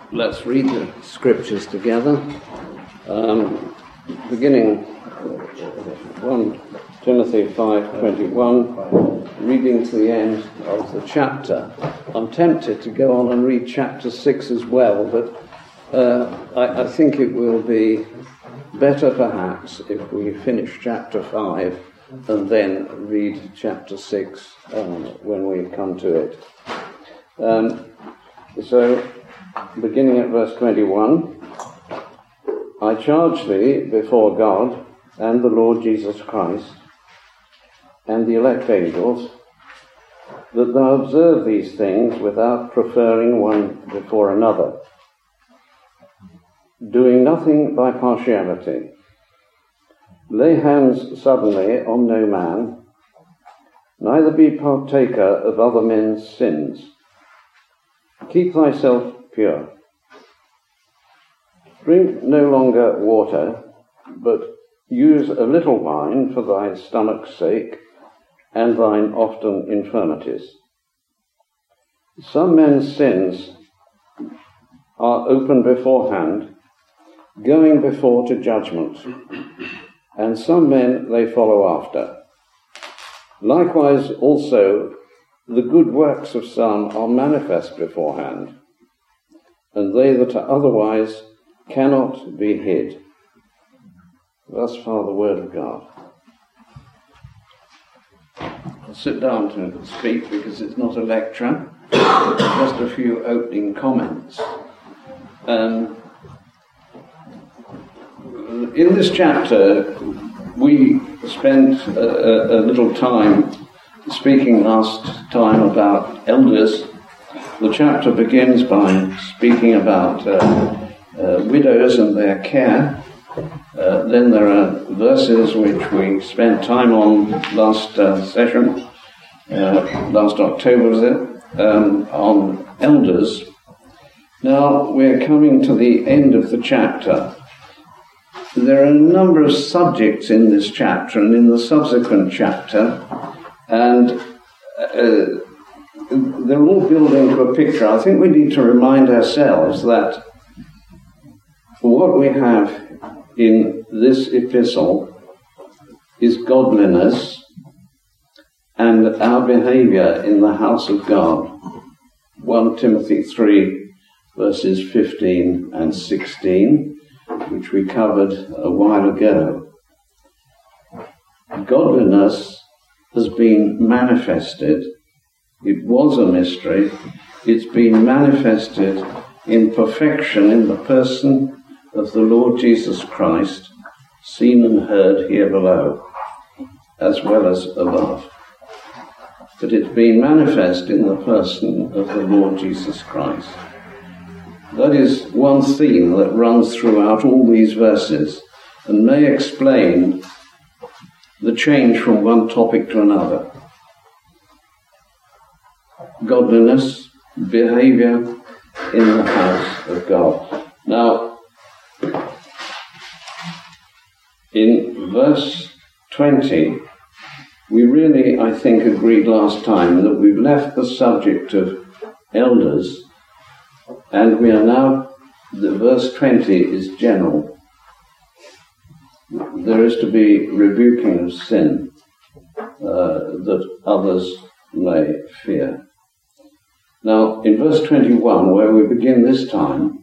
Let's read the scriptures together, beginning 1 Timothy 5:21, reading to the end of the chapter. I'm tempted to go on and read chapter 6 as well, but I think it will be better perhaps if we finish chapter 5 and then read chapter 6 when we come to it. So, beginning at verse 21, I charge thee before God and the Lord Jesus Christ and the elect angels, that thou observe these things without preferring one before another, doing nothing by partiality. Lay hands suddenly on no man, neither be partaker of other men's sins. Keep thyself pure. Drink no longer water, but use a little wine for thy stomach's sake and thine often infirmities. Some men's sins are open beforehand, going before to judgment, and some men they follow after. Likewise also the good works of some are manifest beforehand, and they that are otherwise cannot be hid. Thus far the word of God. I'll sit down to speak because it's not a lecture, just a few opening comments. In this chapter, we spent a little time speaking last time about elders. The chapter begins by speaking about widows and their care. Then there are verses which we spent time on last session, last October was it, on elders. Now we're coming to the end of the chapter. There are a number of subjects in this chapter and in the subsequent chapter, and they're all building to a picture. I think we need to remind ourselves that what we have in this epistle is godliness and our behavior in the house of God. 1 Timothy 3, verses 15 and 16, which we covered a while ago. Godliness has been manifested. It was a mystery. It's been manifested in perfection in the person of the Lord Jesus Christ, seen and heard here below, as well as above. But it's been manifest in the person of the Lord Jesus Christ. That is one theme that runs throughout all these verses and may explain the change from one topic to another. Godliness, behavior in the house of God. Now, in verse 20, we really, I think, agreed last time that we've left the subject of elders, and we are now, the verse 20 is general. There is to be rebuking of sin that others may fear. Now, in verse 21, where we begin this time,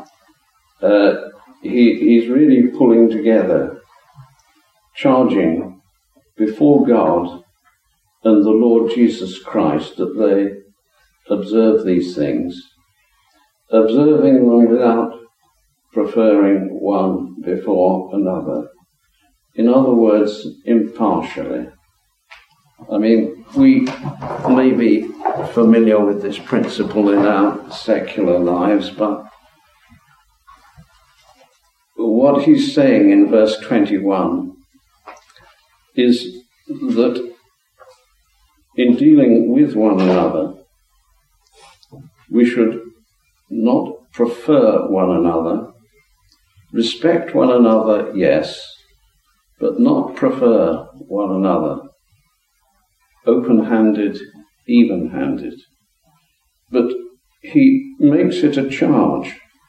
he's really pulling together, charging before God and the Lord Jesus Christ that they observe these things, observing them without preferring one before another. In other words, impartially. I mean, we may be familiar with this principle in our secular lives, but what he's saying in verse 21 is that in dealing with one another, we should not prefer one another, respect one another, yes, but not prefer one another, open-handed, even-handed. But he makes it a charge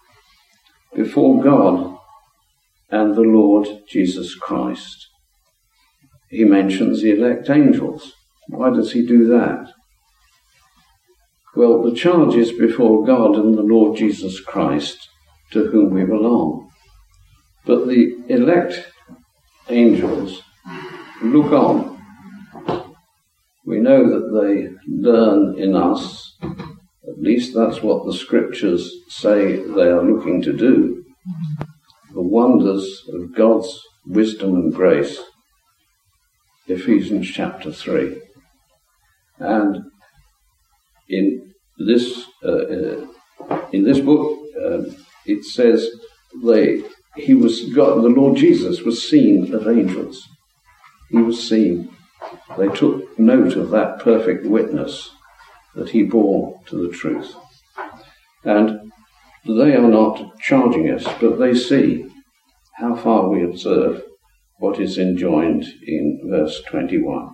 before God and the Lord Jesus Christ. He mentions the elect angels. Why does he do that? Well, the charge is before God and the Lord Jesus Christ, to whom we belong. But the elect angels look on. We know that they learn in us, at least that's what the scriptures say they are looking to do, the wonders of God's wisdom and grace. Ephesians chapter 3. And in this book, it says the Lord Jesus was seen of angels. He was seen. They took note of that perfect witness that he bore to the truth. And they are not charging us, but they see how far we observe what is enjoined in verse 21.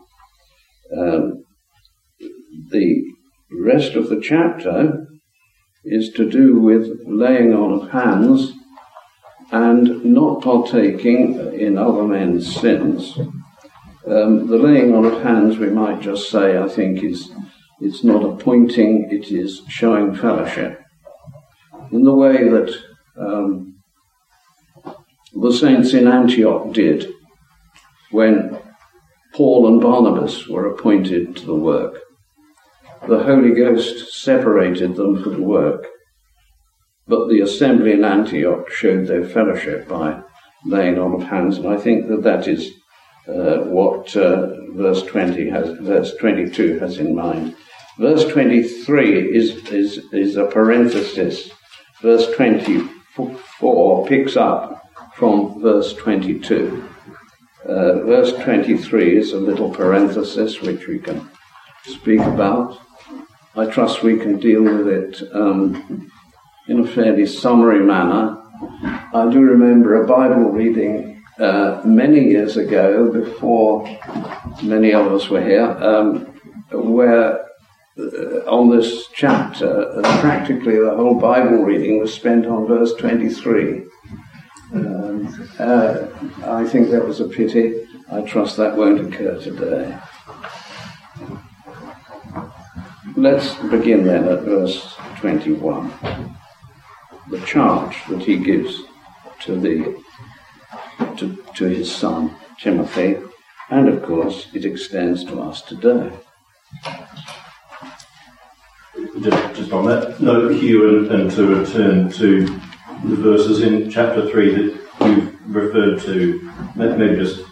The rest of the chapter is to do with laying on of hands and not partaking in other men's sins. The laying on of hands, we might just say, I think it's not appointing, it is showing fellowship. In the way that the saints in Antioch did when Paul and Barnabas were appointed to the work. The Holy Ghost separated them for the work, but the assembly in Antioch showed their fellowship by laying on of hands, and I think that is what verse 22 has in mind. Verse 23 is a parenthesis. Verse 24 picks up from verse 22. Verse 23 is a little parenthesis which we can speak about. I trust we can deal with it in a fairly summary manner. I do remember a Bible reading many years ago, before many of us were here, where on this chapter, practically the whole Bible reading was spent on verse 23. I think that was a pity. I trust that won't occur today. Let's begin then at verse 21. The charge that he gives to his son Timothy, and of course it extends to us today. Just on that note, Hugh, and to return to the verses in chapter 3 that you've referred to, maybe just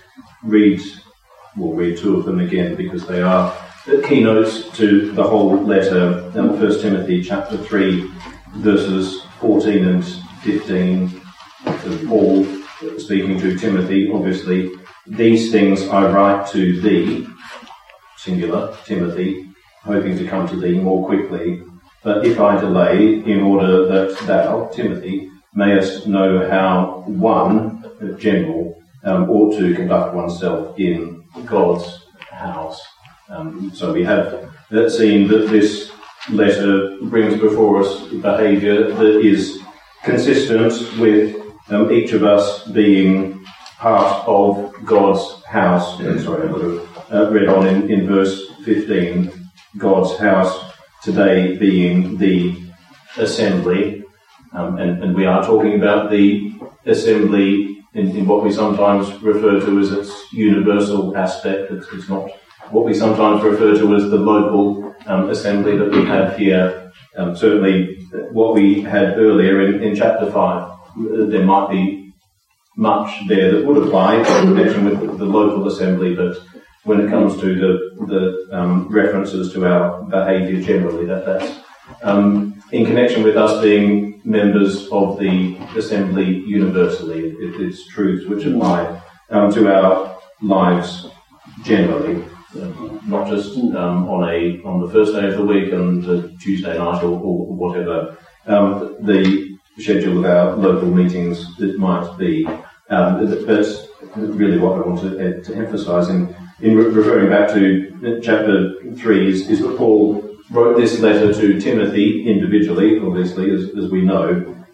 we'll read two of them again because they are keynotes to the whole letter. 1 Timothy chapter 3, verses 14 and 15, to Paul speaking to Timothy, obviously. These things I write to thee, singular, Timothy, hoping to come to thee more quickly. But if I delay, in order that thou, Timothy, mayest know how one, general, ought to conduct oneself in God's house. So we have seen that this letter brings before us behaviour that is consistent with each of us being part of God's house. Sorry, I would have read on in verse 15, God's house today being the assembly. And we are talking about the assembly in what we sometimes refer to as its universal aspect. It's not what we sometimes refer to as the local assembly that we have here. Certainly what we had earlier in chapter 5, there might be much there that would apply in connection with the local assembly, but when it comes to the references to our behaviour generally, that's in connection with us being members of the assembly universally. It's truths which apply to our lives generally. Not just on the first day of the week and Tuesday night or whatever the schedule of our local meetings it might be. But really what I want to emphasise in referring back to chapter 3 is that Paul wrote this letter to Timothy individually, obviously, as we know,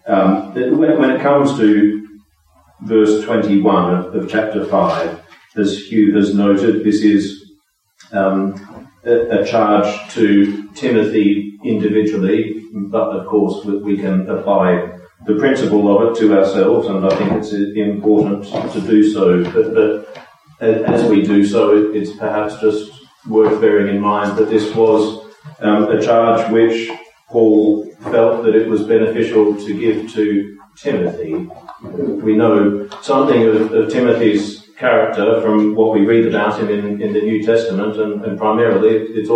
When it comes to verse 21 of chapter 5, as Hugh has noted, this is a charge to Timothy individually, but of course we can apply the principle of it to ourselves, and I think it's important to do so. But as we do so, it's perhaps just worth bearing in mind that this was a charge which Paul felt that it was beneficial to give to Timothy. We know something of Timothy's character from what we read about him in the New Testament, and primarily it's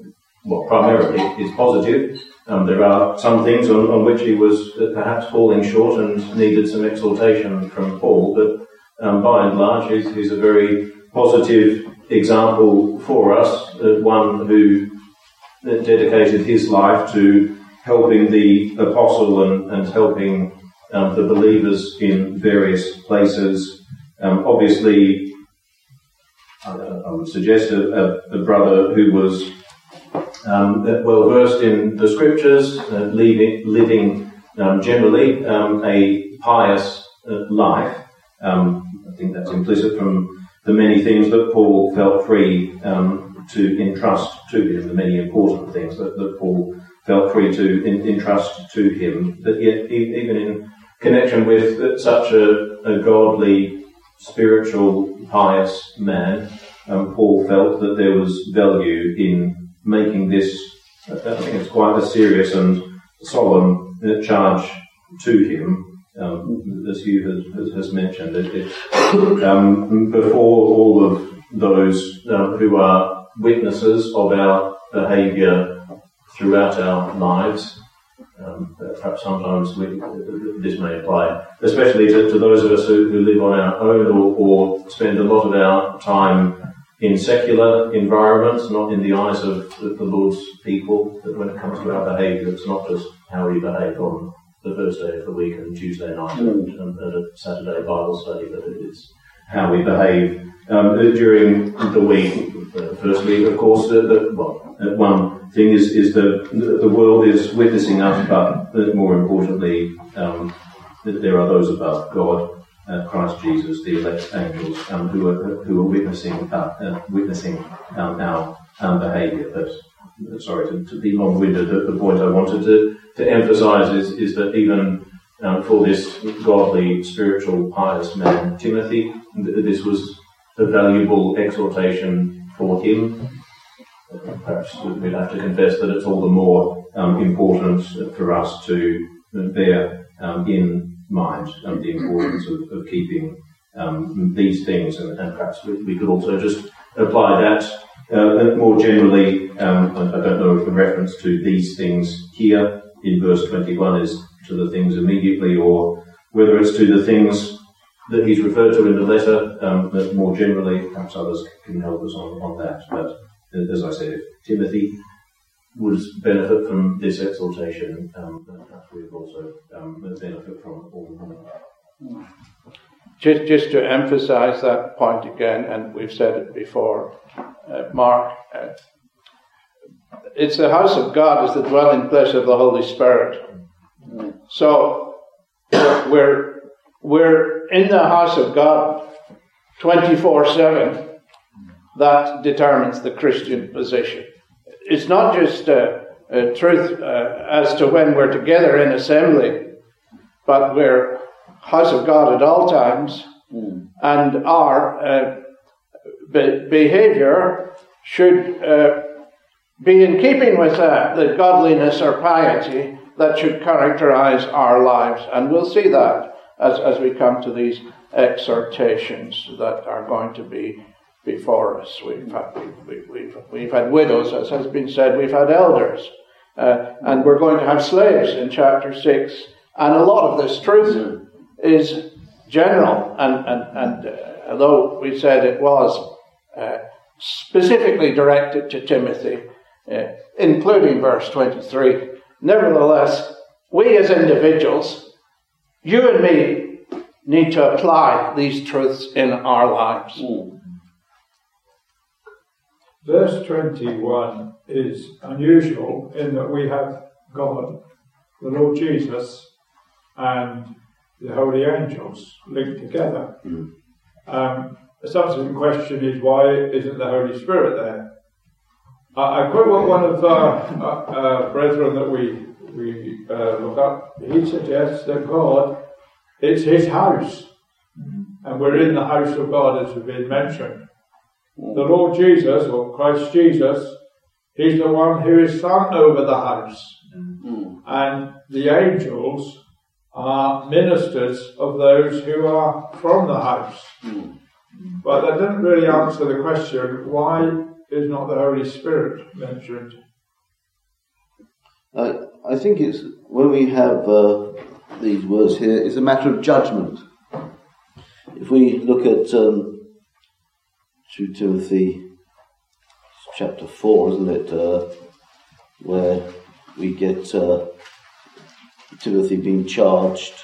positive. There are some things on which he was perhaps falling short and needed some exhortation from Paul, but by and large he's a very positive example for us, one who dedicated his life to helping the apostle and helping the believers in various places. Obviously, I would suggest a brother who was well versed in the scriptures, living generally a pious life. I think that's implicit from the many things that Paul felt free to entrust to him, the many important things that Paul felt free to entrust to him. But yet, even in connection with such a godly, spiritual, pious man, Paul felt that there was value in making this, I think it's quite a serious and solemn charge to him, as Hugh has mentioned. Before all of those who are witnesses of our behaviour throughout our lives, perhaps sometimes this may apply, especially to those of us who live on our own or spend a lot of our time in secular environments, not in the eyes of the Lord's people. That when it comes to our behaviour, it's not just how we behave on the first day of the week and Tuesday night and a Saturday Bible study, but it is how we behave during the week. Firstly, of course, one thing is the world is witnessing us, but more importantly, there are those above God, Christ Jesus, the elect angels, who are witnessing our behaviour. But sorry to be long-winded. The point I wanted to emphasise is that even for this godly, spiritual, pious man, Timothy, this was a valuable exhortation for him. Perhaps we'd have to confess that it's all the more important for us to bear in mind the importance of keeping these things, and perhaps we could also just apply that more generally. I don't know if the reference to these things here in verse 21 is to the things immediately, or whether it's to the things that he's referred to in the letter, but more generally, perhaps others can help us on that. But as I said, if Timothy would benefit from this exhortation, perhaps we would also benefit from it all the more. Just to emphasise that point again, and we've said it before, Mark, it's the house of God is the dwelling place of the Holy Spirit. So we're in the house of God 24/7. That determines the Christian position. It's not just a truth as to when we're together in assembly, but we're house of God at all times, and our behaviour should be in keeping with the godliness or piety that should characterise our lives. And we'll see that as we come to these exhortations that are going to be before us. We've had widows, as has been said. We've had elders, and we're going to have slaves in chapter 6. And a lot of this truth is general, and although we said it was specifically directed to Timothy, including verse 23, nevertheless, we as individuals, you and me, need to apply these truths in our lives. Verse 21 is unusual in that we have God, the Lord Jesus, and the holy angels linked together. The subsequent question is, why isn't the Holy Spirit there? I quote what one of our brethren that we look up. He suggests that God, it's his house, and we're in the house of God, as has been mentioned. The Lord Jesus, or Christ Jesus, he's the one who is son over the house, and the angels are ministers of those who are from the house. But that doesn't really answer the question, why is not the Holy Spirit mentioned? I think it's, when we have these words here, it's a matter of judgment. If we look at 2 Timothy chapter 4, isn't it, where we get Timothy being charged.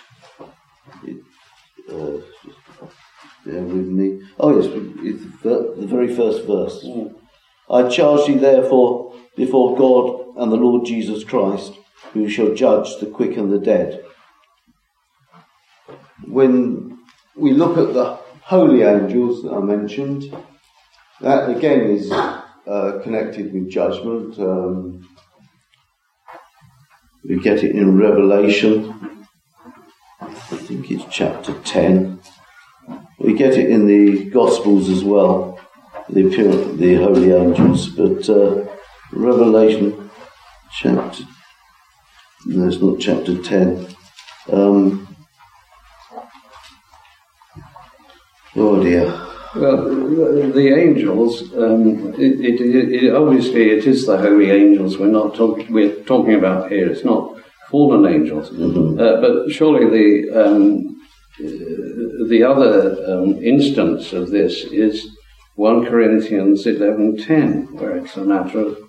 Bear with me. Oh yes, it's the very first verse. I charge thee therefore before God and the Lord Jesus Christ, who shall judge the quick and the dead. When we look at the holy angels that I mentioned, that again is connected with judgment. We get it in Revelation, I think it's chapter 10. We get it in the Gospels as well, the appearance of the holy angels. But Revelation chapter, no, it's not chapter 10. Oh dear. Well, the angels, obviously it is the holy angels we're talking about here. It's not fallen angels. But surely the other instance of this is 1 Corinthians 11:10, where it's a matter of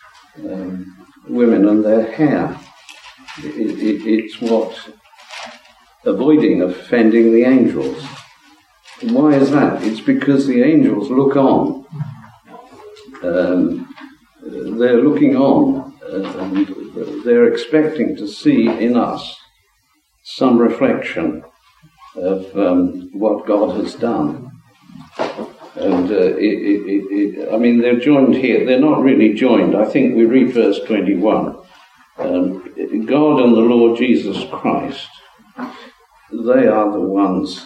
women and their hair. It's what avoiding offending the angels. Why is that? It's because the angels look on. They're looking on, and they're expecting to see in us some reflection of what God has done. And I mean, they're joined here. They're not really joined. I think we read verse 21. God and the Lord Jesus Christ, they are the ones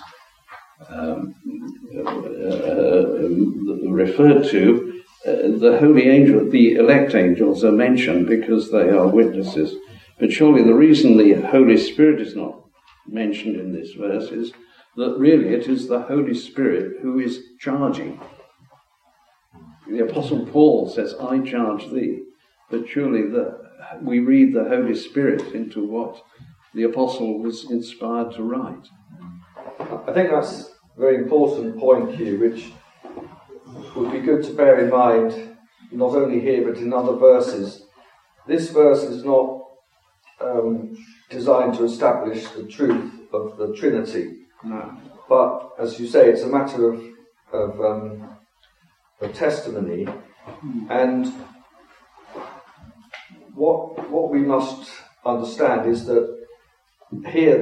referred to. The holy angel, the elect angels are mentioned because they are witnesses. But surely the reason the Holy Spirit is not mentioned in this verse is that really it is the Holy Spirit who is charging. The Apostle Paul says, I charge thee. But surely we read the Holy Spirit into what the Apostle was inspired to write. I think that's a very important point here, which would be good to bear in mind, not only here but in other verses. This verse is not designed to establish the truth of the Trinity. No. But, as you say, it's a matter of testimony. And what we must understand is that here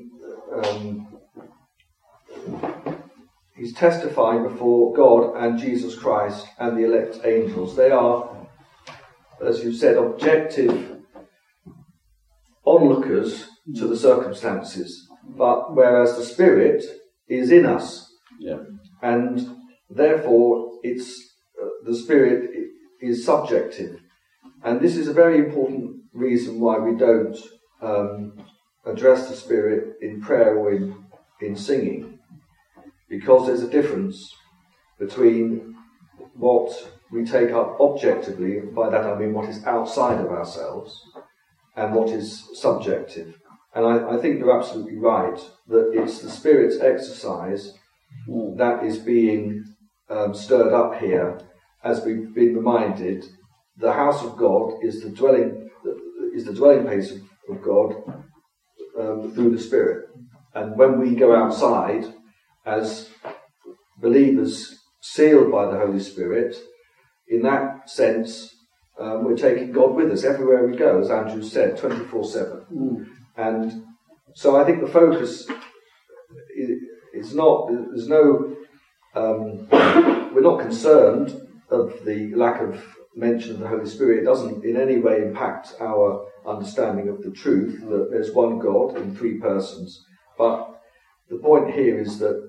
he's testifying before God and Jesus Christ and the elect angels. They are, as you said, objective onlookers to the circumstances. But whereas the Spirit is in us, and therefore it's the Spirit is subjective, and this is a very important reason why we don't address the Spirit in prayer or in singing, because there's a difference between what we take up objectively, and by that I mean what is outside of ourselves, and what is subjective. And I think you're absolutely right that it's the Spirit's exercise that is being stirred up here. As we've been reminded, the house of God is the dwelling place of God through the Spirit. And when we go outside as believers sealed by the Holy Spirit, in that sense, we're taking God with us everywhere we go, as Andrew said, 24/7. And So I think the focus is not, there's no, we're not concerned of the lack of mention of the Holy Spirit. It doesn't in any way impact our understanding of the truth that there's one God in three persons. But the point here is that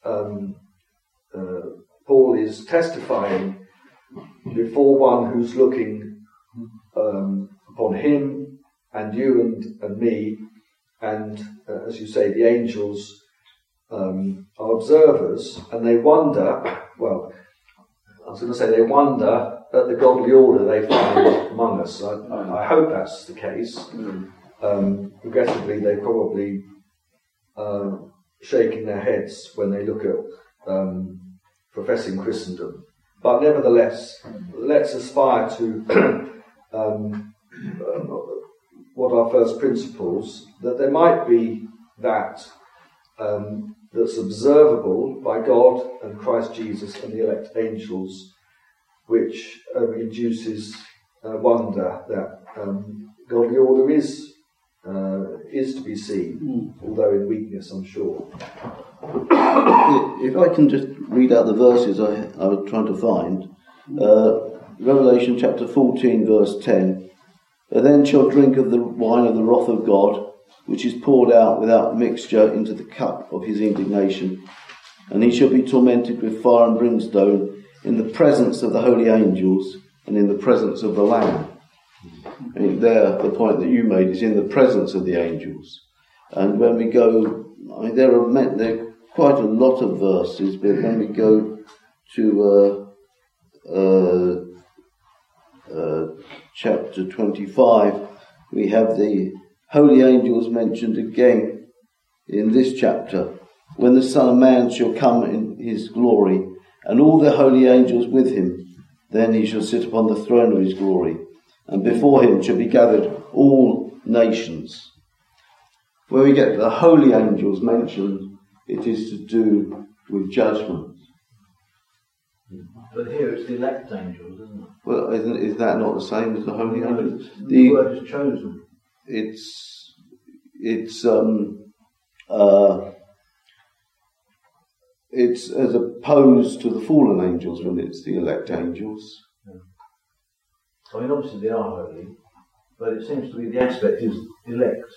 Paul is testifying before one who's looking upon him and you and me, and as you say, the angels are observers, and they wonder, well, I was going to say they wonder at the godly order they find among us. I hope that's the case. Regrettably, they probably shaking their heads when they look at professing Christendom. But nevertheless, let's aspire to what are first principles, that there might be that that's observable by God and Christ Jesus and the elect angels, which induces wonder that godly order is to be seen, although in weakness, I'm sure. If I can just read out the verses I was trying to find. Revelation chapter 14, verse 10. Then shall drink of the wine of the wrath of God, which is poured out without mixture into the cup of his indignation. And he shall be tormented with fire and brimstone in the presence of the holy angels and in the presence of the Lamb. I think there, the point that you made is in the presence of the angels. And when we go, I mean, there are quite a lot of verses, but when we go to chapter 25, we have the holy angels mentioned again in this chapter. When the Son of Man shall come in his glory, and all the holy angels with him, then he shall sit upon the throne of his glory, and before him shall be gathered all nations. When we get the holy angels mentioned, it is to do with judgment. But here it's the elect angels, isn't it? Well, is that not the same as the holy angels? The word is chosen. It's as opposed to the fallen angels when it's the elect angels. Yeah. I mean, obviously they are holy, but it seems to be the aspect is elect.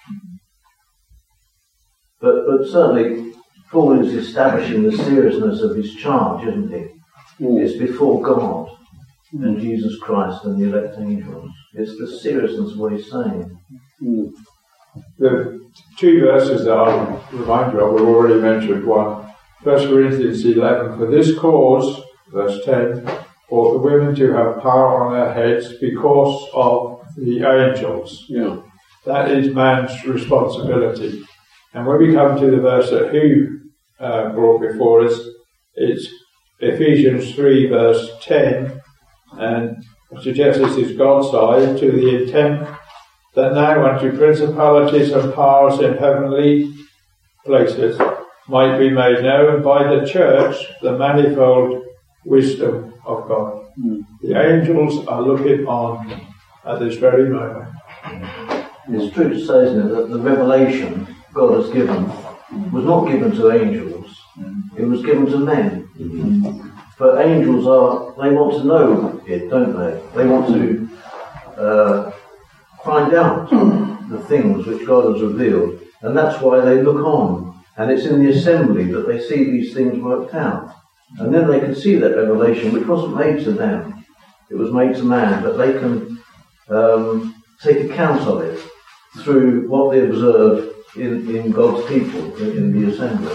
But certainly Paul is establishing the seriousness of his charge, isn't he? It's before God and Jesus Christ and the elect angels. It's the seriousness of what he's saying. The two verses that I'll remind you of, we've already mentioned one. 1 Corinthians 11, for this cause, verse 10, ought the women to have power on their heads because of the angels. Yeah. That is man's responsibility. And when we come to the verse that who brought before us, it's Ephesians 3 verse 10, and I suggest this is God's side, to the intent that now unto principalities and powers in heavenly places might be made known by the church the manifold wisdom of God. The angels are looking on at this very moment. It's true to say, isn't it, that the revelation God has given was not given to angels, it was given to men. But angels they want to know it, don't they? They want to find out the things which God has revealed, and that's why they look on. And it's in the assembly that they see these things worked out. And then they can see that revelation, which wasn't made to them. It was made to man, but they can take account of it through what they observe in God's people, in the assembly.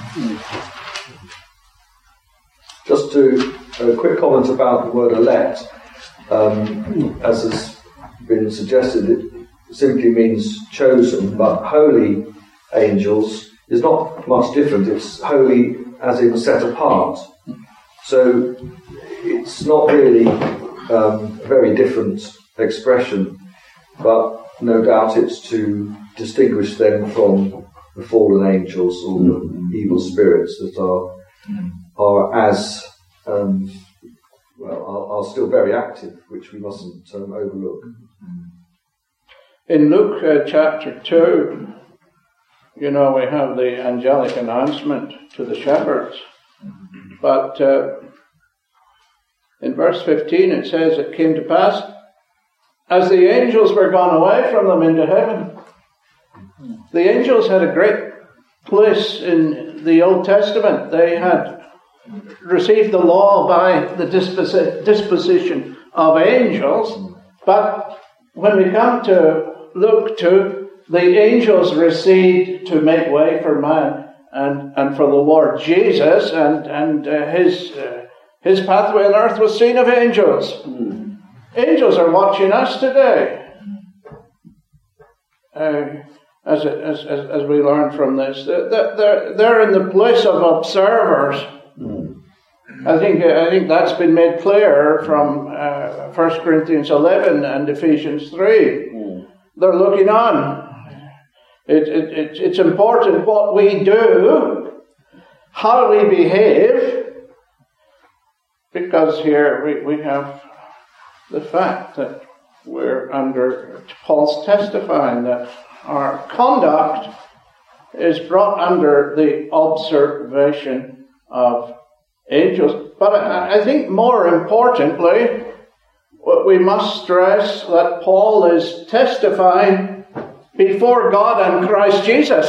Just a quick comment about the word elect. As has been suggested, it simply means chosen, but holy angels is not much different. It's holy as in set apart. So it's not really a very different expression, but no doubt it's to distinguish them from the fallen angels or the evil spirits that are as are still very active, which we mustn't overlook. In Luke chapter 2, we have the angelic announcement to the shepherds. But in verse 15 it says, it came to pass, as the angels were gone away from them into heaven. The angels had a great place in the Old Testament. They had received the law by the disposition of angels. But when we come to Luke 2, the angels received to make way for man and for the Lord Jesus, and his pathway on earth was seen of angels. Angels are watching us today. As we learn from this, they're in the place of observers. I think that's been made clear from 1 Corinthians 11 and Ephesians 3. They're looking on. It's important what we do, how we behave, because here we have the fact that we're under, Paul's testifying that our conduct is brought under the observation of angels. But I think more importantly, we must stress that Paul is testifying before God and Christ Jesus.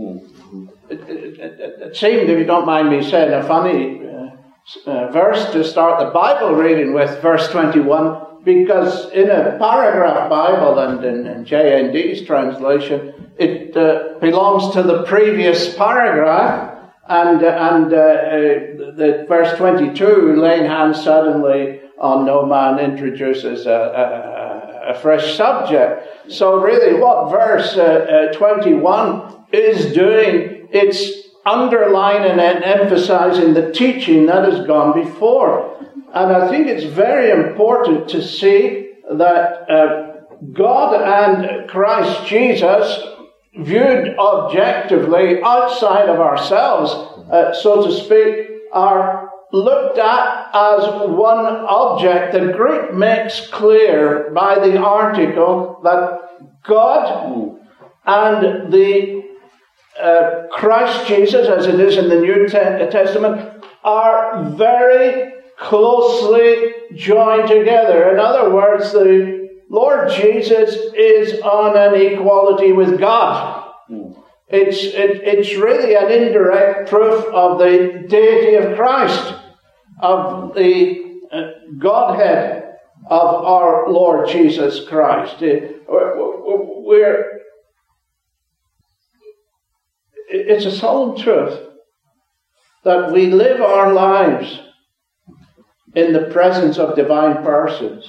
It seemed, if you don't mind me saying, a funny verse to start the Bible reading with, verse 21, because in a paragraph Bible and in JND's translation, it belongs to the previous paragraph, and the verse 22, laying hands suddenly on no man, introduces a fresh subject. So really what verse 21 is doing, it's underlining and emphasizing the teaching that has gone before. And I think it's very important to see that God and Christ Jesus, viewed objectively outside of ourselves, so to speak, are looked at as one object. The Greek makes clear by the article that God and the Christ Jesus, as it is in the New Testament, are very closely joined together. In other words, the Lord Jesus is on an equality with God. It's really an indirect proof of the deity of Christ, of the Godhead of our Lord Jesus Christ. It's a solemn truth that we live our lives in the presence of divine persons,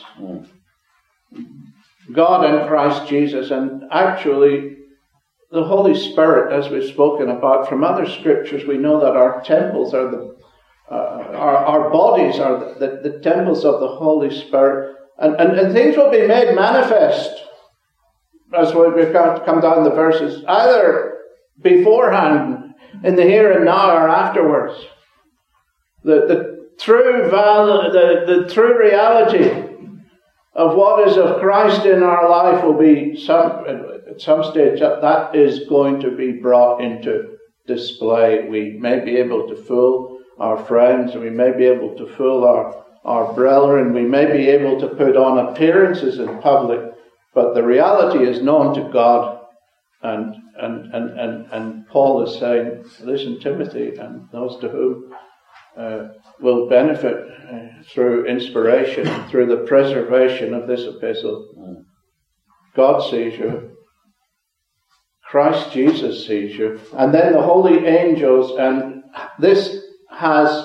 God and Christ Jesus, and actually the Holy Spirit, as we've spoken about from other scriptures. We know that our temples are our bodies are the temples of the Holy Spirit, and things will be made manifest as we've come down the verses, either beforehand, in the here and now, or afterwards. The true reality of what is of Christ in our life will be at some stage that is going to be brought into display. We may be able to fool our friends, we may be able to fool our brethren, we may be able to put on appearances in public, but the reality is known to God. And Paul is saying, listen, Timothy, and those to whom will benefit through inspiration, through the preservation of this epistle. God sees you. Christ Jesus sees you. And then the holy angels, and this has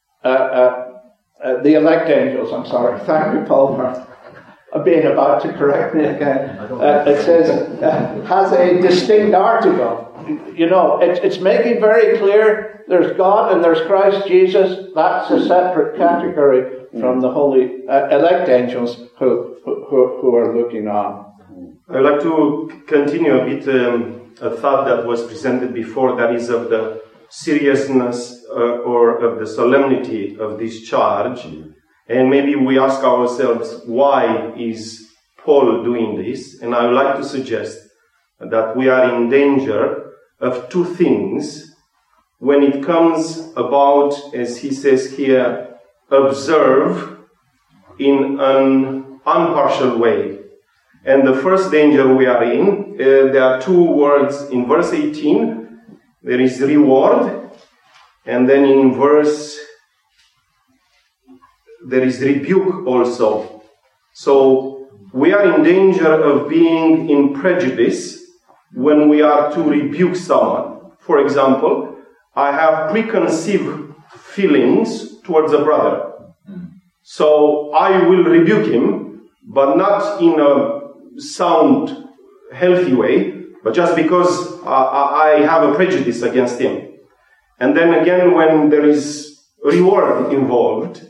the elect angels, I'm sorry. Thank you, Paul, for being about to correct me again. It says, has a distinct article. You know, it's making very clear there's God and there's Christ Jesus. That's a separate category from the holy elect angels who are looking on. I would like to continue a bit a thought that was presented before, that is of the seriousness or of the solemnity of this charge. And maybe we ask ourselves, why is Paul doing this? And I would like to suggest that we are in danger of two things when it comes about, as he says here, observe in an impartial way. And the first danger we are in, there are two words in verse 18. There is reward, and then in verse there is rebuke also. So we are in danger of being in prejudice when we are to rebuke someone. For example, I have preconceived feelings towards a brother. So I will rebuke him, but not in a sound, healthy way, but just because I have a prejudice against him. And then again, when there is reward involved,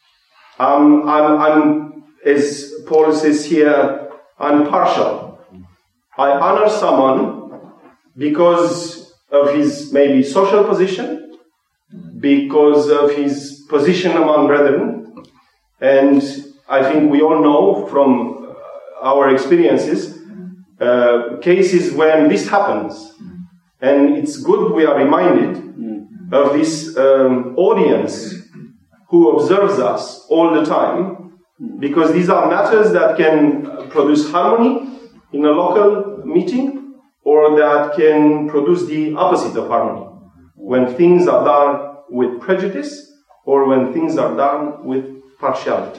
I'm, as Paul says here, I'm partial. I honor someone because of his maybe social position, because of his position among brethren, and I think we all know from our experiences cases when this happens, and it's good we are reminded of this audience who observes us all the time, because these are matters that can produce harmony in a local meeting, or that can produce the opposite of harmony, when things are done with prejudice or when things are done with partiality.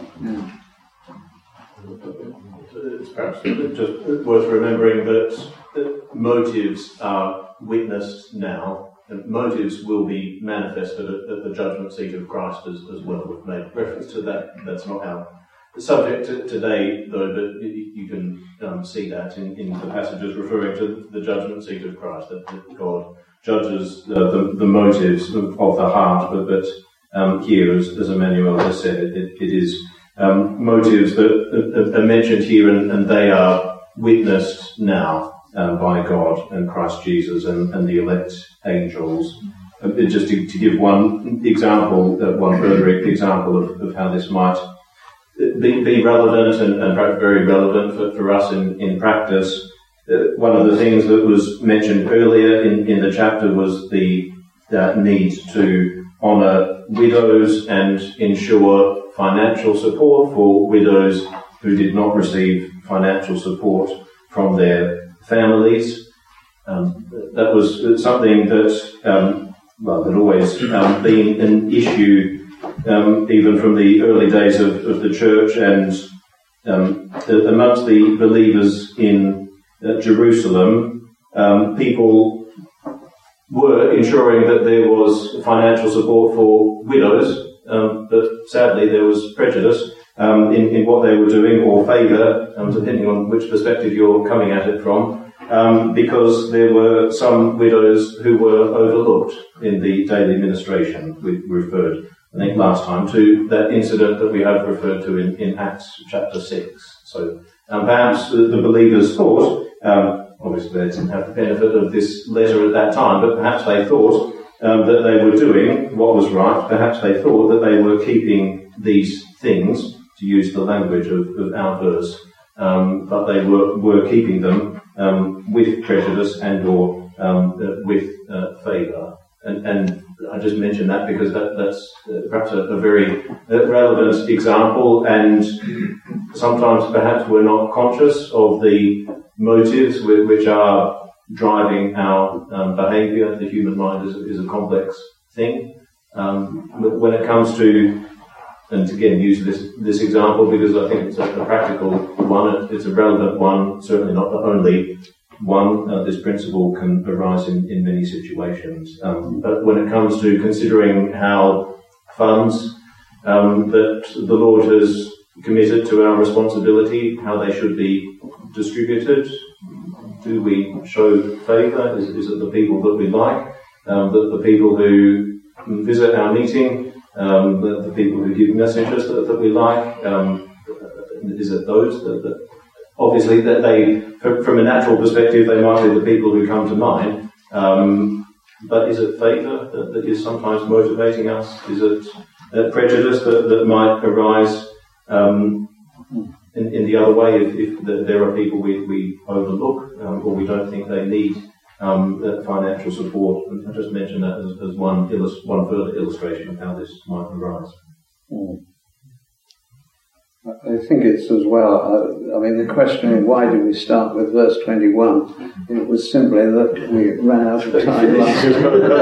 It's perhaps just worth remembering that motives are witnessed now, and motives will be manifested at the judgment seat of Christ as well. We've made reference to that. That's not our subject today, though, but you can see that in the passages referring to the judgment seat of Christ, that God judges the motives of the heart, but here, as Emmanuel has said, it is motives that are mentioned here, and they are witnessed now by God and Christ Jesus and the elect angels. Just to give one example, one further example of how this might be relevant and perhaps very relevant for us in practice. One of the things that was mentioned earlier in the chapter was the need to honour widows and ensure financial support for widows who did not receive financial support from their families. That was something that had always been an issue even from the early days of the church, and amongst the believers in Jerusalem, people were ensuring that there was financial support for widows, but sadly there was prejudice in what they were doing, or favour, depending on which perspective you're coming at it from, because there were some widows who were overlooked in the daily administration. We referred, I think, last time to that incident that we have referred to in Acts chapter 6. So perhaps the believers thought, obviously they didn't have the benefit of this letter at that time, but perhaps they thought that they were doing what was right. Perhaps they thought that they were keeping these things, to use the language of our verse, but they were keeping them with prejudice and or with favour. And I just mention that because that's perhaps a very relevant example, and sometimes perhaps we're not conscious of the motives which are driving our behaviour. The human mind is a complex thing. When it comes to, and again use this example because I think it's a practical one, it's a relevant one, certainly not the only one. This principle can arise in many situations. But when it comes to considering how funds that the Lord has committed to our responsibility, how they should be distributed, do we show favour? Is it the people that we like? The people who visit our meeting? The people who give messages that we like? Is it those that obviously that they, from a natural perspective, they might be the people who come to mind, but is it favour that is sometimes motivating us? Is it prejudice that might arise in the other way if there are people we overlook or we don't think they need financial support. And I just mention that as one further illustration of how this might arise. I think it's as well, the question is, why do we start with verse 21? It was simply that we ran out of time last week.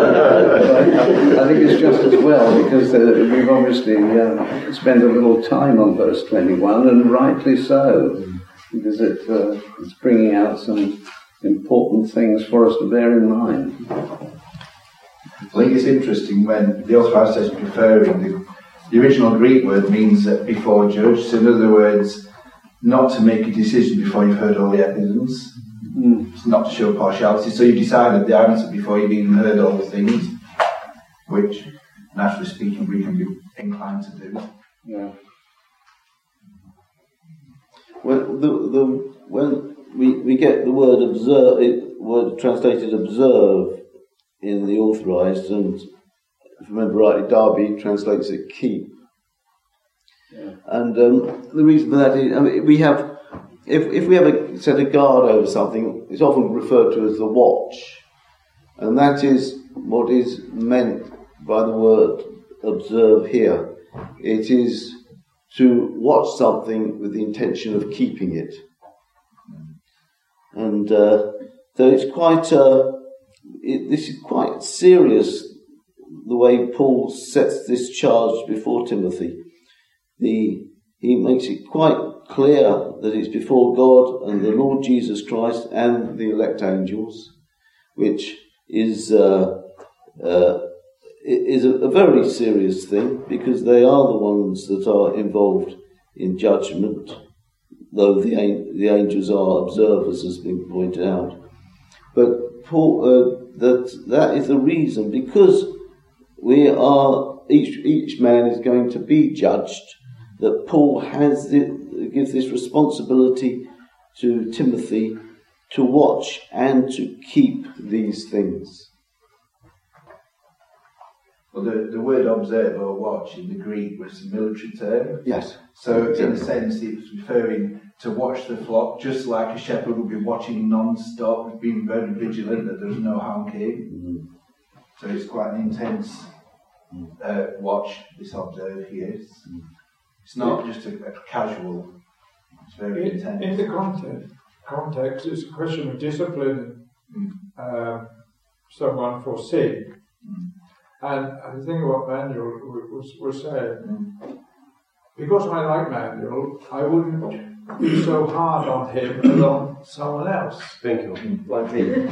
I think it's just as well, because we've obviously spent a little time on verse 21, and rightly so, because it's bringing out some important things for us to bear in mind. I think it's interesting when the Authorized says preferring. The original Greek word means that before judged. So in other words, not to make a decision before you've heard all the evidence. It's not to show partiality. So you've decided the answer before you've even heard all the things, which, naturally speaking, we can be inclined to do. Yeah. When we get the word observe, word translated observe in the Authorized, and if I remember rightly, Darby translates it keep. Yeah. And the reason for that is, we have, if we have set a guard over something, it's often referred to as the watch. And that is what is meant by the word observe here. It is to watch something with the intention of keeping it. And so it's quite, this is quite serious, the way Paul sets this charge before Timothy. He makes it quite clear that it's before God and the Lord Jesus Christ and the elect angels, which is a very serious thing, because they are the ones that are involved in judgment, though the angels are observers, has been pointed out. But Paul, that is the reason, because we are, each man is going to be judged, that Paul gives this responsibility to Timothy to watch and to keep these things. Well, the word observe or watch in the Greek was a military term. Yes. So in a sense it was referring to watch the flock, just like a shepherd would be watching non-stop, being very vigilant that there's no harm came. Mm-hmm. So it's quite an intense watch, this observe here. It's not just a casual, it's very intense. In the context, it's a question of disciplining someone for sin. And I think what Manuel was saying, because I like Manuel, I wouldn't be so hard on him as on someone else. Thank you. Like me.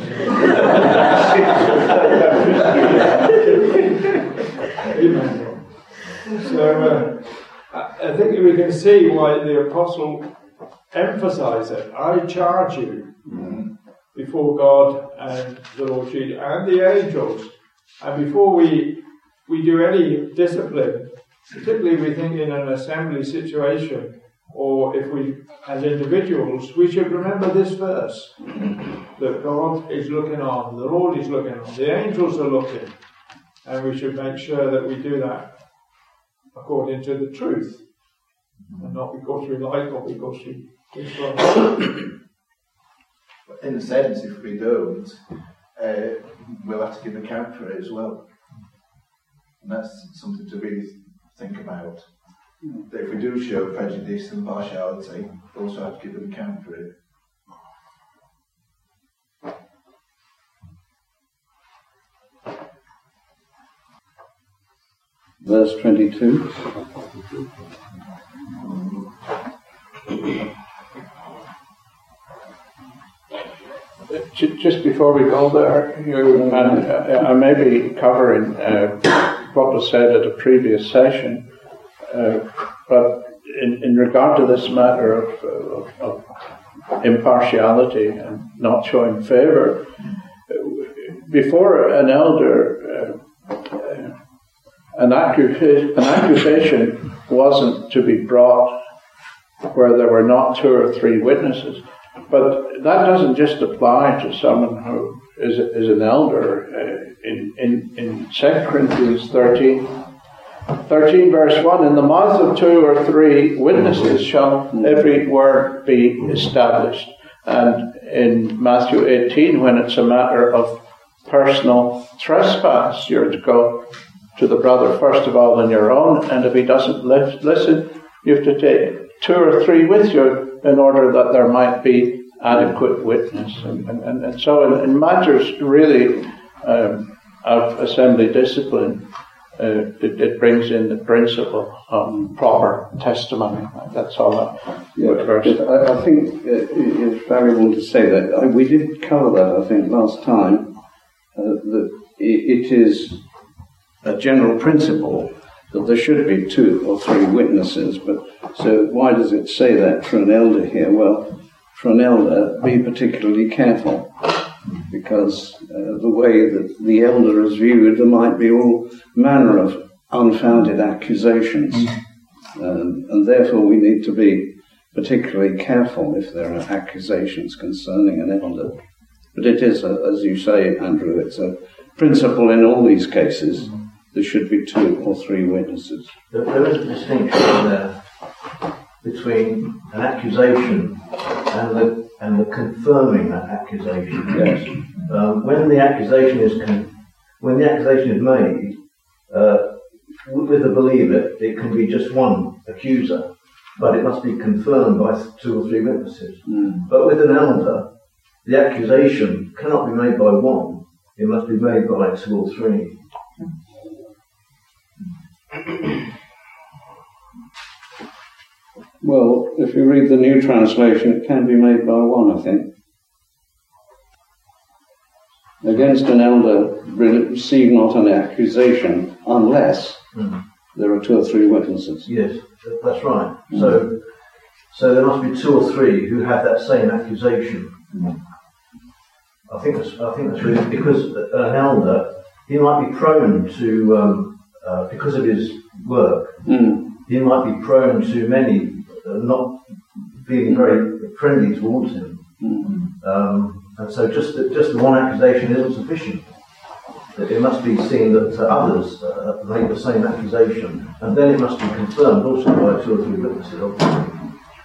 Manuel. So I think we can see why the apostle emphasised it. I charge you before God and the Lord Jesus and the angels. And before we do any discipline, particularly we think in an assembly situation, or if we, as individuals, we should remember this verse, that God is looking on, the Lord is looking on, the angels are looking, and we should make sure that we do that according to the truth, and not because we like or because we dislike. In a sense, if we don't, we'll have to give account for it as well. And that's something to really think about. That if we do show prejudice and partiality, we also have to give an account for it. Verse 22. Just before we go there, I may be covering what was said at a previous session, but in regard to this matter of impartiality and not showing favour, before an elder, an accusation wasn't to be brought where there were not 2 or 3 witnesses. But that doesn't just apply to someone who is an elder. In 2 Corinthians 13 verse 1, in the mouth of 2 or 3 witnesses shall every word be established. And in Matthew 18, when it's a matter of personal trespass, you're to go to the brother first of all on your own, and if he doesn't listen, you have to take 2 or 3 with you in order that there might be adequate witness. And so in matters really of assembly discipline, it brings in the principle of proper testimony. That's all I think it's valuable to say that. We did cover that, I think, last time, that it is a general principle that there should be 2 or 3 witnesses. But so why does it say that for an elder here? Well, for an elder, be particularly careful, because the way that the elder is viewed, there might be all manner of unfounded accusations, and therefore we need to be particularly careful if there are accusations concerning an elder. But it is, as you say, Andrew, it's a principle in all these cases. There should be 2 or 3 witnesses. There is a distinction there between an accusation and the confirming that accusation. Yes. When the accusation is made, with a believer, it can be just one accuser, but it must be confirmed by 2 or 3 witnesses. But with an elder, the accusation cannot be made by one; it must be made by 2 or 3. Well, if you read the New Translation, it can be made by 1, I think. Against an elder, receive not an accusation unless there are 2 or 3 witnesses. Yes, that's right. So there must be 2 or 3 who have that same accusation. I think that's really, because an elder, he might be prone to, because of his work, he might be prone to many not feeling very friendly towards him. And so just the one accusation isn't sufficient. It must be seen that others make the same accusation, and then it must be confirmed also by 2 or 3 witnesses, obviously.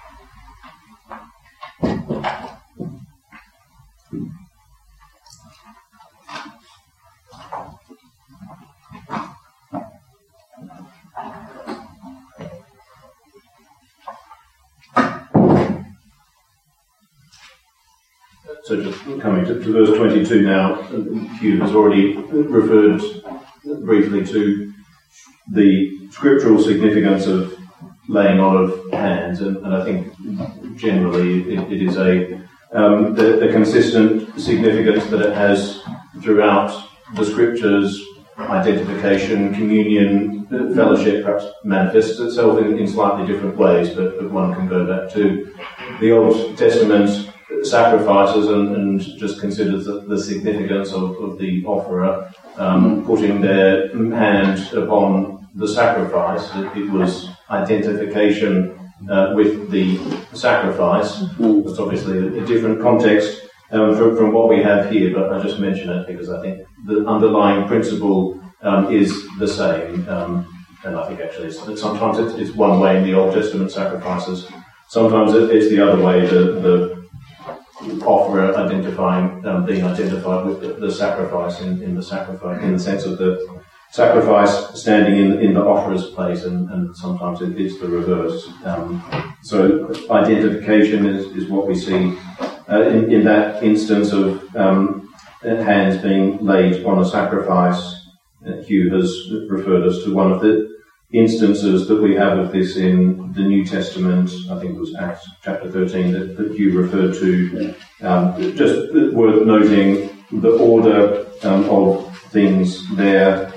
So just coming to verse 22 now, Hugh has already referred briefly to the scriptural significance of laying on of hands, and I think generally it is the consistent significance that it has throughout the scriptures. Identification, communion, fellowship perhaps manifests itself in slightly different ways, but one can go back to the Old Testament sacrifices and just consider the significance of the offerer putting their hand upon the sacrifice. It was identification with the sacrifice. That's obviously a different context from what we have here, but I just mention it because I think the underlying principle is the same. And I think actually sometimes it's one way in the Old Testament sacrifices. Sometimes it's the other way, the offerer being identified with the sacrifice in the sacrifice, in the sense of the sacrifice standing in the offerer's place, and sometimes it's the reverse. So identification is what we see in that instance of hands being laid on a sacrifice. Hugh has referred us to one of the instances that we have of this in the New Testament. I think it was Acts chapter 13 that Hugh referred to. Just worth noting the order of things there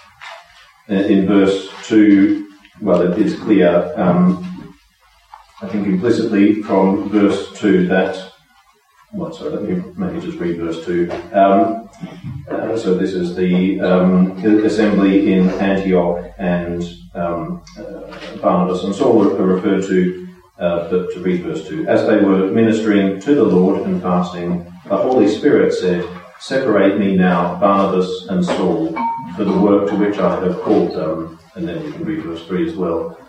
in verse 2. Well, it is clear, I think implicitly from verse 2 that, let me maybe just read verse 2. So this is the assembly in Antioch, and Barnabas and Saul are referred to, but to read verse 2. As they were ministering to the Lord and fasting, the Holy Spirit said, "Separate me now, Barnabas and Saul, for the work to which I have called them." And then you can read verse 3 as well.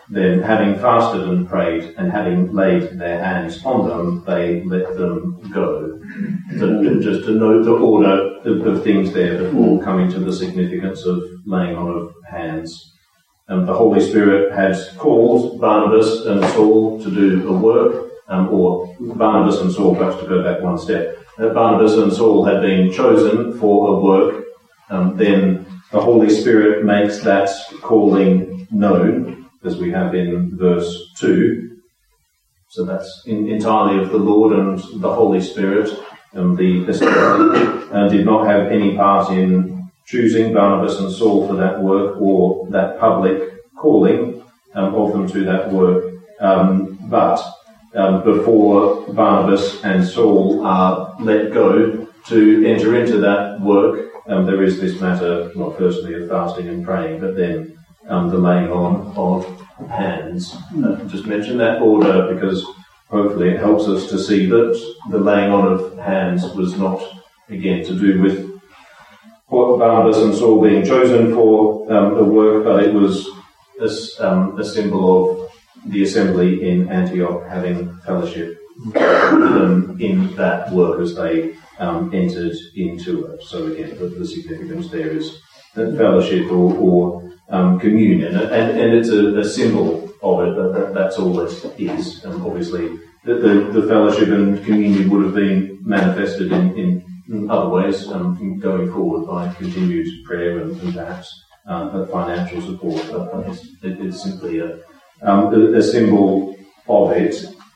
then having fasted and prayed, and having laid their hands on them, they let them go. So just to note the order of things there before coming to the significance of laying on of hands. The Holy Spirit had called Barnabas and Saul to do a work, or Barnabas and Saul, perhaps to go back one step. Barnabas and Saul had been chosen for a work. Then the Holy Spirit makes that calling known, as we have in verse 2. So that's entirely of the Lord and the Holy Spirit. The assembly did not have any part in choosing Barnabas and Saul for that work or that public calling of them to that work. But before Barnabas and Saul are let go to enter into that work, there is this matter, not firstly of fasting and praying, but then the laying on of hands. Just mention that order because hopefully it helps us to see that the laying on of hands was not, again, to do with what Barnabas and Saul being chosen for the work, but it was a symbol of the assembly in Antioch having fellowship with them in that work as they entered into it. So again, the significance there is fellowship or communion, and it's a symbol of it. That's all it is. And obviously, the fellowship and communion would have been manifested in other ways going forward by continued prayer and perhaps financial support. But it's simply a symbol of it.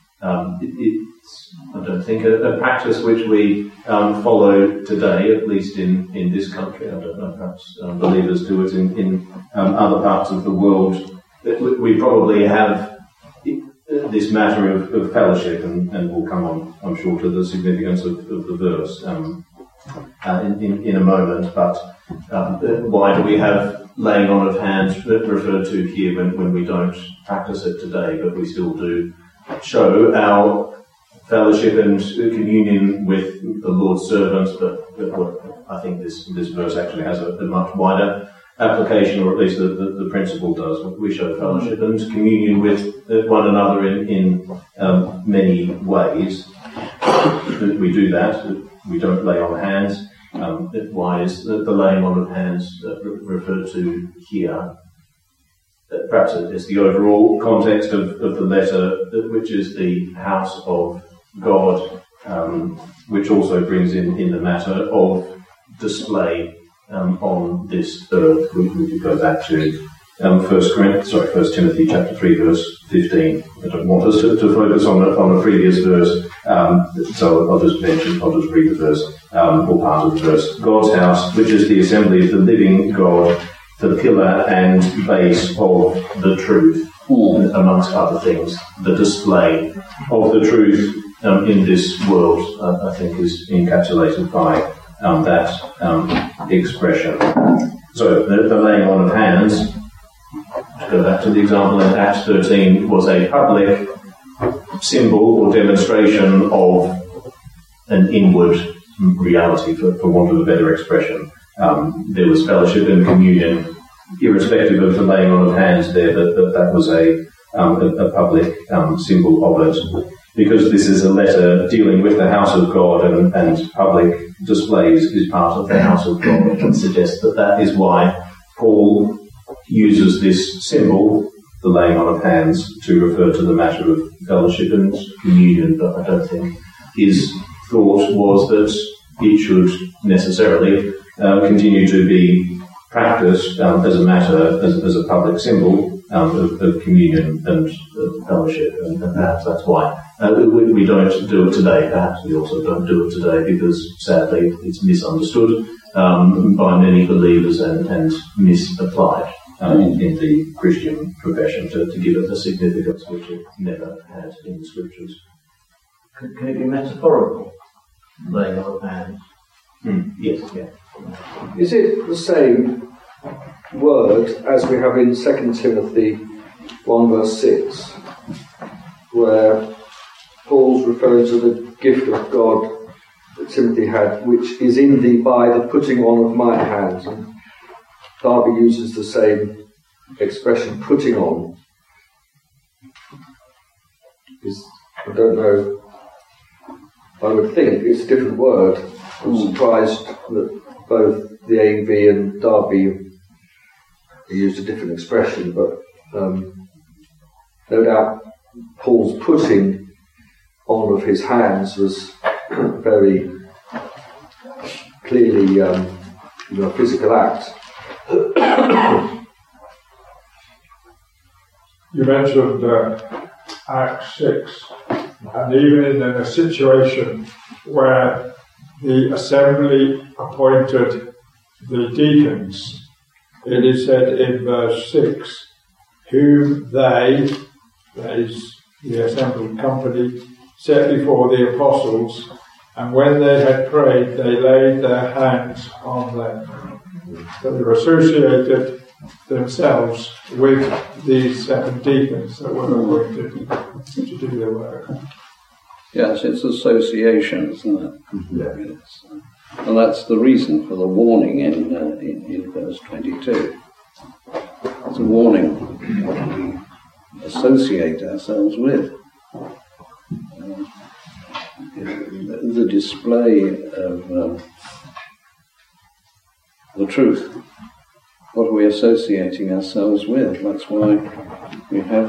It's, I don't think, a practice which we follow today, at least in this country. I don't know, perhaps believers do it in other parts of the world. We probably have this matter of fellowship, and we'll come on, I'm sure, to the significance of the verse in a moment. But why do we have laying on of hands referred to here when we don't practice it today, but we still do show our fellowship and communion with the Lord's servants? But I think this verse actually has a much wider application, or at least the principle does. We show fellowship and communion with one another in many ways. We do that. We don't lay on hands. Why is the laying on of hands referred to here? Perhaps it's the overall context of the letter, which is the house of God, which also brings in the matter of display on this earth. We could go back to 1 Timothy chapter 3, verse 15. I don't want us to focus on a previous verse, so I'll just read the verse, or part of the verse. God's house, which is the assembly of the living God, the pillar and base of the truth, amongst other things. The display of the truth in this world, I think, is encapsulated by that expression. So the laying on of hands, to go back to the example in Acts 13, was a public symbol or demonstration of an inward reality, for want of a better expression. There was fellowship and communion, irrespective of the laying on of hands there, but that was a public symbol of it. Because this is a letter dealing with the house of God, and public displays is part of the house of God, and suggests that is why Paul uses this symbol, the laying on of hands, to refer to the matter of fellowship and communion. But I don't think his thought was that it should necessarily continue to be practiced as a matter, as a public symbol of communion and fellowship, and perhaps that's why we don't do it today. Perhaps we also don't do it today because, sadly, it's misunderstood by many believers and misapplied in the Christian profession to give it a significance which it never had in the Scriptures. Can it be metaphorical, laying on of hands? Yes, yeah. Is it the same word as we have in 2 Timothy 1 verse 6, where Paul's referring to the gift of God that Timothy had, which is in thee by the putting on of my hands? And Darby uses the same expression, putting on. I don't know, I would think it's a different word. I'm surprised that both the AV and Derby used a different expression, but no doubt Paul's putting on of his hands was very clearly a physical act. You mentioned Acts 6, and even in a situation where the assembly appointed the deacons, it is said in verse 6, whom they, that is the assembled company, set before the apostles, and when they had prayed, they laid their hands on them. So they were associated themselves with these 7 deacons that were appointed to do their work. Yes, it's association, isn't it? Yeah. Yes. And that's the reason for the warning in verse 22. It's a warning what we associate ourselves with. The display of the truth. What are we associating ourselves with? That's why we have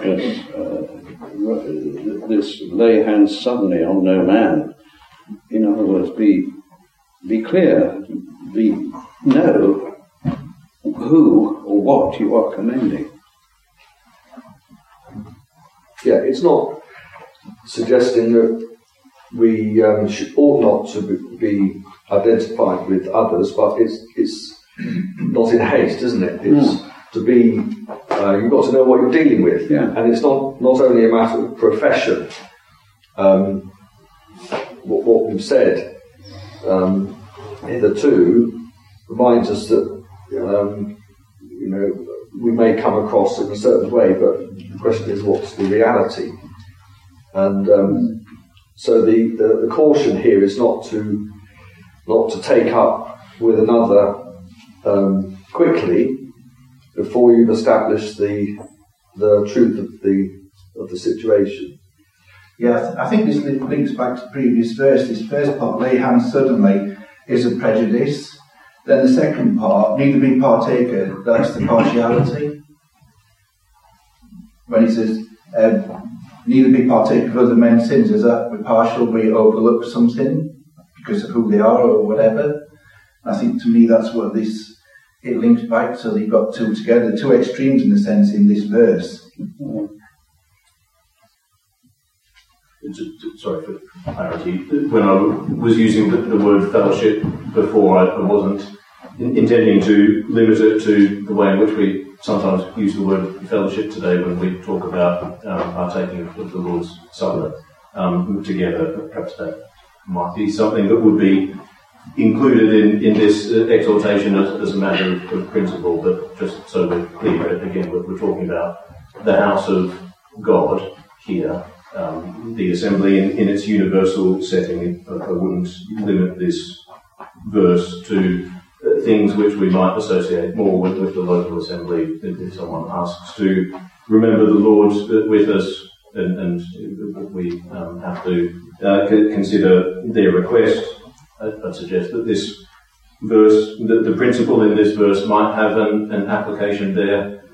this lay hands suddenly on no man. In other words, be clear, know who or what you are commending. Yeah, it's not suggesting that we ought not to be identified with others, but it's not in haste, isn't it? It's to be, you've got to know what you're dealing with. Yeah. And it's not only a matter of profession. What we've said hitherto reminds us that, we may come across in a certain way, but the question is, what's the reality? And so the caution here is not to take up with another quickly before you've established the truth of the situation. Yeah, I think this links back to the previous verse. This first part, lay hands suddenly, is a prejudice. Then the second part, neither be partaker, that's the partiality. When he says, neither be partaker of other men's sins, is that we're partial, we overlook some sin because of who they are or whatever. I think to me that's what it links back, so you've got two together, two extremes in a sense in this verse. Sorry for clarity. When I was using the word fellowship before, I wasn't intending to limit it to the way in which we sometimes use the word fellowship today when we talk about partaking of the Lord's Supper together. Perhaps that might be something that would be included in this exhortation as a matter of principle, but just so we're clear, again, we're talking about the house of God here. The assembly in its universal setting. I wouldn't limit this verse to things which we might associate more with the local assembly. If someone asks to remember the Lord with us, and we have to consider their request, I'd suggest that this verse, the principle in this verse might have an application there.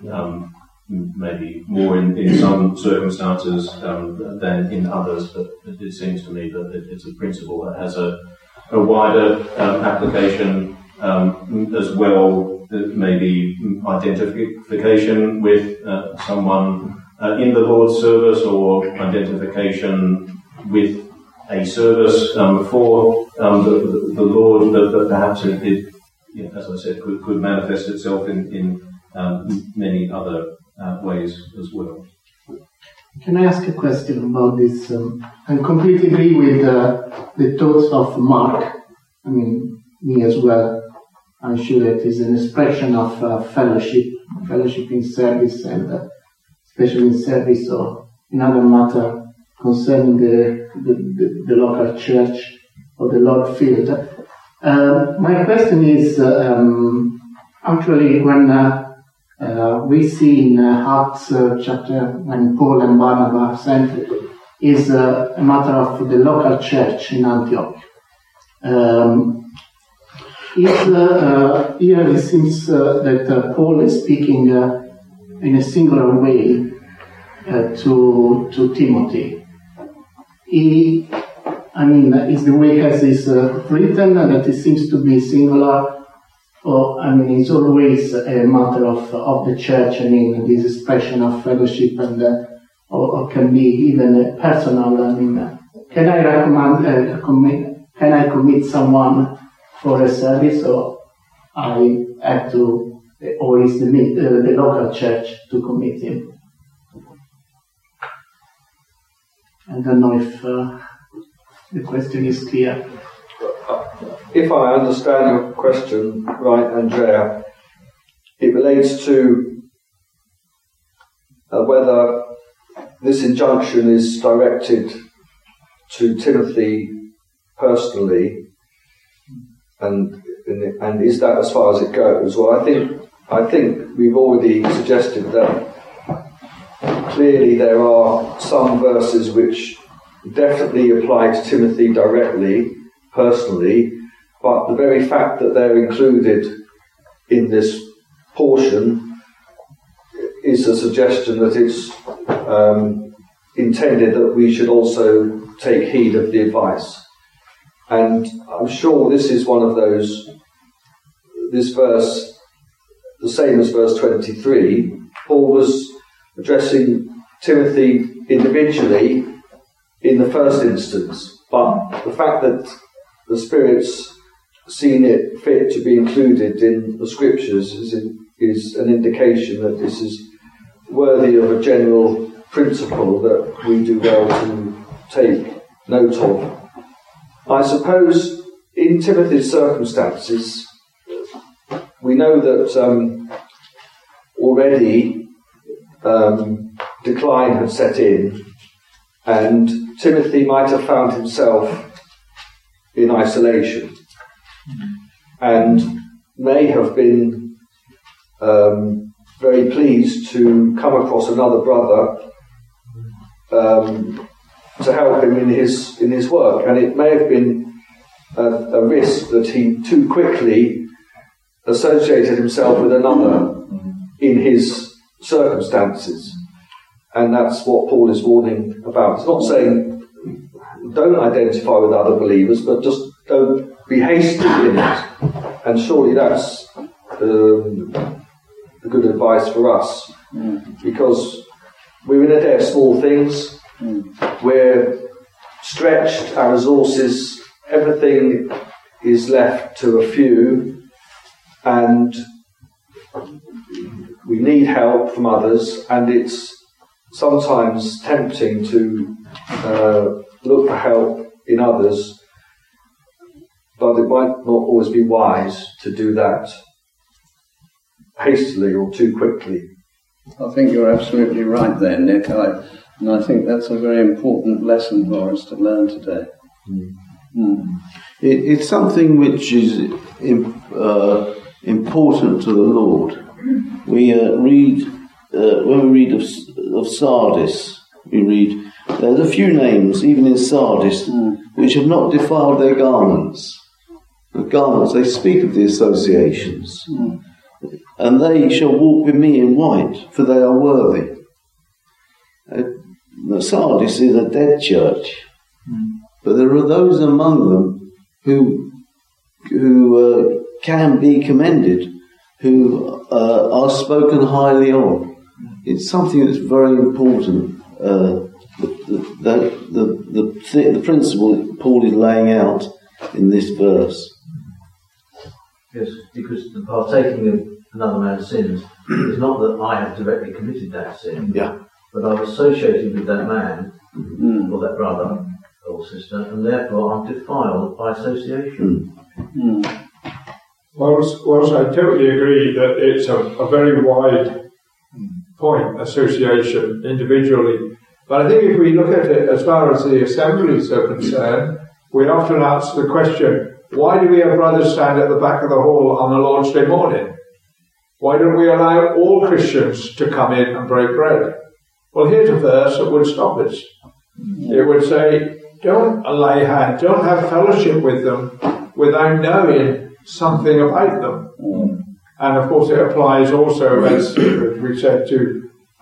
Maybe more in some circumstances than in others, but it seems to me that it's a principle that has a wider application as well, maybe identification with someone in the Lord's service, or identification with a service for the Lord that perhaps it, as I said, could manifest itself in many other ways as well. Can I ask a question about this? I completely agree with the thoughts of Mark. I mean, me as well. I'm sure it is an expression of fellowship in service, and especially in service or in other matter concerning the local church or the Lord field. My question is actually when we see in Acts chapter when Paul and Barnabas sent is a matter of the local church in Antioch. Here it seems that Paul is speaking in a singular way to Timothy. Is the way as is written that it seems to be singular, or it's always a matter of the church. This expression of fellowship and or can be even personal. Can I can I commit someone for a service, or I have to, or is the local church to commit him? I don't know if the question is clear. If I understand your question right, Andrea, it relates to whether this injunction is directed to Timothy personally, and is that as far as it goes? Well, I think we've already suggested that clearly there are some verses which definitely apply to Timothy directly, personally, but the very fact that they're included in this portion is a suggestion that it's intended that we should also take heed of the advice. And I'm sure this is one of those, this verse, the same as verse 23, Paul was addressing Timothy individually in the first instance, but the fact that the Spirit's seen it fit to be included in the Scriptures is an indication that this is worthy of a general principle that we do well to take note of. I suppose in Timothy's circumstances, we know that already decline had set in, and Timothy might have found himself in isolation and may have been very pleased to come across another brother to help him in his work, and it may have been a risk that he too quickly associated himself with another in his circumstances, and that's what Paul is warning about. It's not saying don't identify with other believers, but just don't be hasty in it, and surely that's the good advice for us, because we're in a day of small things. We're stretched, our resources, everything is left to a few, and we need help from others, and it's sometimes tempting to look for help in others, but it might not always be wise to do that hastily or too quickly. I think you're absolutely right there, Nick, and I think that's a very important lesson for us to learn today. It's something which is important to the Lord. We read, when we read of Sardis, we read, there's a few names, even in Sardis, which have not defiled their garments. The garments, they speak of the associations. And they shall walk with me in white, for they are worthy. Sardis is a dead church, but there are those among them who can be commended, who are spoken highly of. It's something that's very important. The principle that Paul is laying out in this verse. Yes, because the partaking of another man's sins is not that I have directly committed that sin, but I'm associated with that man or that brother or sister, and therefore I'm defiled by association. Whilst I totally agree that it's a very wide point, association individually, but I think if we look at it as far as the assemblies are concerned, we often ask the question, why do we have brothers stand at the back of the hall on a Lord's Day morning? Why don't we allow all Christians to come in and break bread? Well, here's a verse that would stop us. It would say, don't lay hands, don't have fellowship with them without knowing something about them. And of course it applies also, as we said, to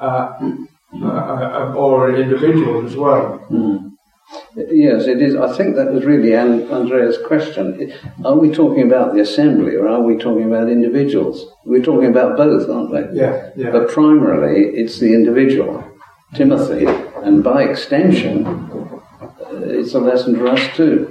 or an individual as well. Yes, it is. I think that was really Andrea's question. Are we talking about the assembly or are we talking about individuals? We're talking about both, aren't we? Yeah. But primarily it's the individual, Timothy, and by extension it's a lesson for us too.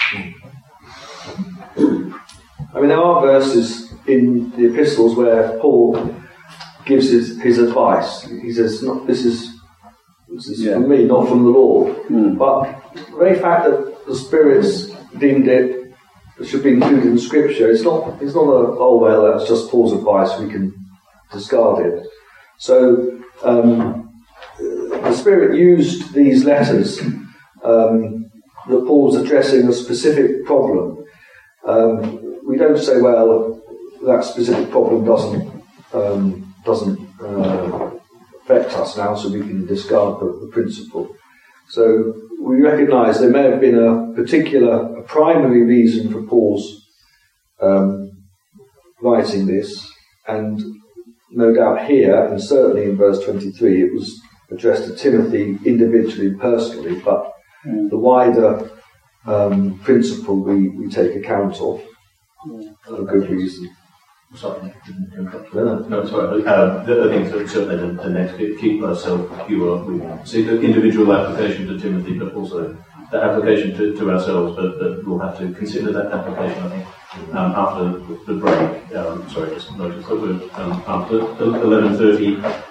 I mean, there are verses in the epistles where Paul gives his advice. He says, this is from me, not from the Lord. But the very fact that the Spirit's deemed it should be included in Scripture, it's not that's just Paul's advice, we can discard it. So the Spirit used these letters that Paul's addressing a specific problem. We don't say, well, that specific problem doesn't affect us now, so we can discard the principle. So we recognise there may have been a primary reason for Paul's writing this, and no doubt here, and certainly in verse 23, it was addressed to Timothy individually, personally, but the wider principle we take account of for good reason. Sorry. No, sorry. I think certainly the next bit, keep ourselves pure. We see the individual application to Timothy, but also the application to ourselves. But we'll have to consider that application, I think, after the break. Sorry, just notice that we're after 11:30.